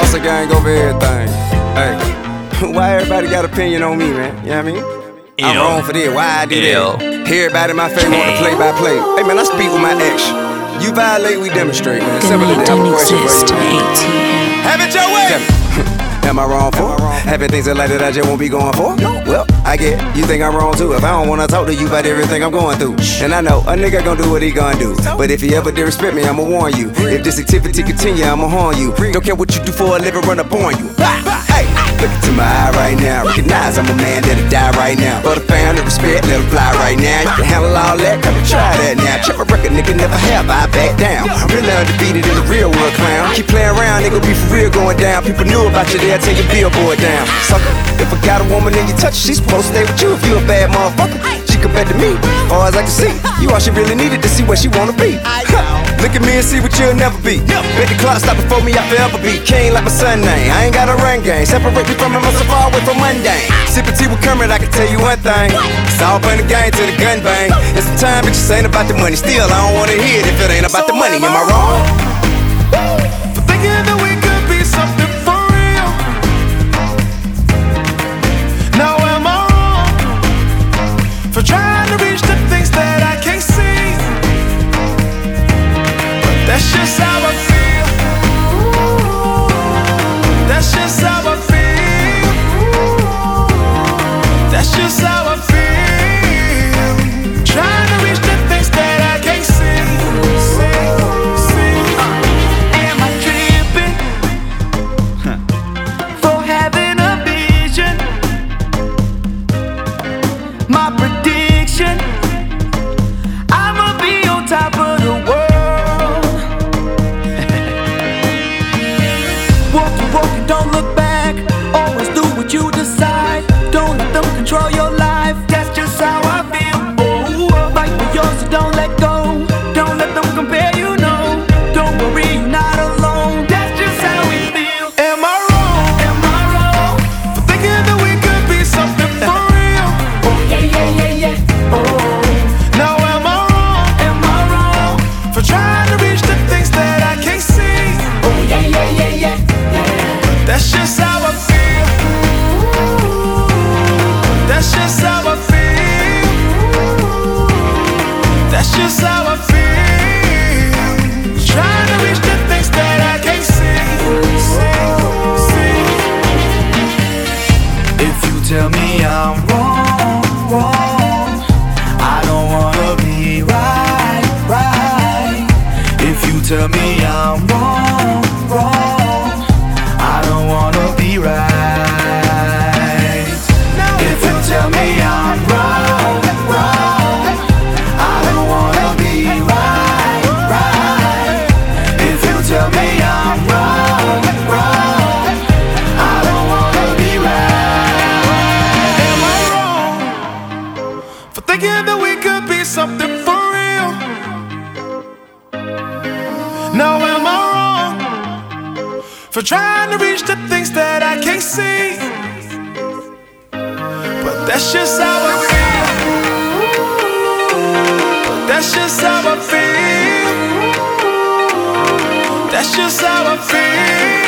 Hustle gang over everything. Hey, why everybody got opinion on me, man? You know what I mean? I'm wrong for this, why I do that? Everybody in my face want to play by play. Hey man, I speak with my action. You violate, we demonstrate, man. Simple as that. I have a question for you. Have it your way! Am I wrong for? Having things in life that I just won't be going for? Well, I get you think I'm wrong too if I don't wanna talk to you about everything I'm going through. And I know a nigga gon' do what he gon' do. But if he ever disrespect me, I'ma warn you. If this activity continue, I'ma harm you. Don't care what you do for a living, run up on you. Hey, look into my eye right now. Recognize I'm a man that'll die right now. For the fan of respect, let him fly right now. You can handle all that, come and try that now. Check a record, nigga, never have I back down. I'm really undefeated in the real world, clown. Keep playing around, nigga, be for real going down. People knew about you, they'll take your billboard down. Sucker, if I got a woman and you touch her, she's supposed to stay with you if you a bad motherfucker. She compared to me, far as I can see, you all she really needed to see where she wanna be. Look at me and see what you'll never be. Bet the clock stop before me, I forever be king like my son name. I ain't got a run game, separate me from him, I'm so far away from mundane. Sippin' tea with Kermit, I can tell you one thing. It's all fun and game till the gun bang. It's some time, bitch, this ain't about the money. Still, I don't wanna hear it if it ain't about the money. Am I wrong? For thinking that we could be something for real. Now am I wrong for trying to reach the things that I can't see? But that's just how I feel. That's just how I feel. That's just how I feel. Trying to reach the things that I can't see. Am I tripping for having a vision? My prediction, I'ma be on top of the world. Walk it, don't look back. Always do what you decide. Don't let them control your life. That's just how I feel. Oh, fight for yours, so don't let go. Don't let them compare you, no. Don't worry, you're not alone. That's just how we feel. Am I wrong? Am I wrong for thinking that we could be something for real? Oh yeah. Oh. Now am I wrong? Am I wrong for trying to reach the things that I can't see? Oh yeah. That's just how I feel. That's just how I feel. That's just how I feel. Trying to reach the things that I can't see. If you tell me I'm wrong, I don't wanna be right. If you tell me I'm wrong, I don't wanna be right. If you tell me I'm wrong, I don't wanna be right. If you tell me I'm wrong, I don't wanna be right. Am I wrong for thinking that we could be something for real? Now am I wrong for trying to reach the things that I can't see? But that's just how I feel. But that's just how I feel. That's just how I feel.